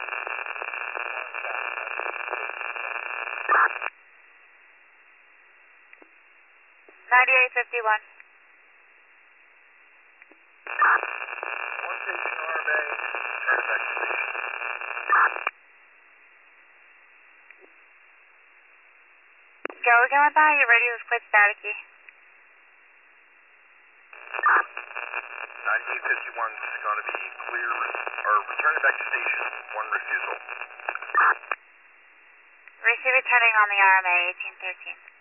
9851. One station RMA, turn back to station. Go again with that. Your radio is quite staticky. 9851 is going to be clear, or returning back to station, one refusal. Receive returning on the RMA 1813.